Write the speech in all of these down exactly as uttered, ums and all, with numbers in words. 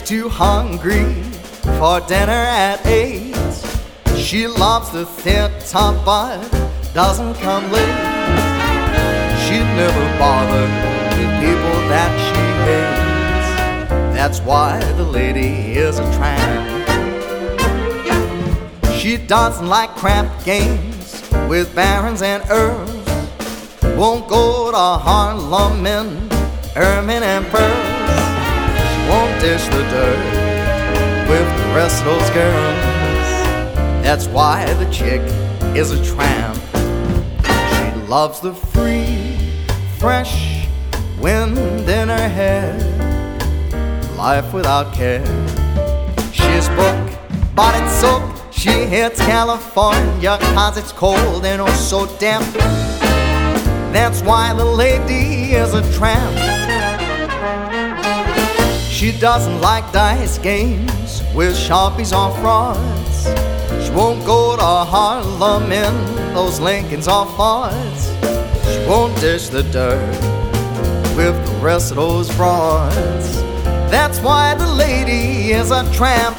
too hungry for dinner at eight. She loves the theater but doesn't come late. She never bothered with people that she hates. That's why the lady is a tramp. She doesn't like crap games with barons and earls. Won't go to Harlem in ermine and pearls. She won't dish the dirt with the rest of those girls. That's why the chick is a tramp. She loves the free, fresh wind in her hair, life without care. She's book, bought it soak. She hits California cause it's cold and oh so damp. That's why the lady is a tramp. She doesn't like dice games with Sharpies or frauds. She won't go to Harlem in those Lincolns or Fords. She won't dish the dirt with the rest of those frauds. That's why the lady is a tramp.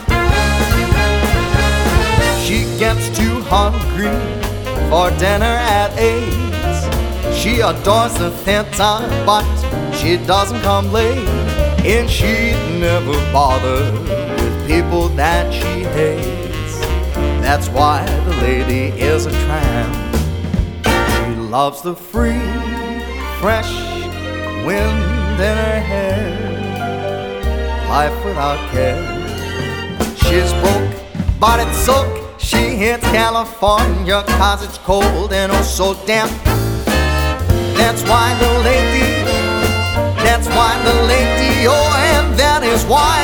She gets too hungry for dinner at eight. She adores the theater, but she doesn't come late. And she'd never bother with people that she hates. That's why the lady is a tramp. She loves the free, fresh wind in her hair, life without care. She's broke, but it's soak. She hits California cause it's cold and oh so damp. That's why the lady, that's why the lady, oh, and that is why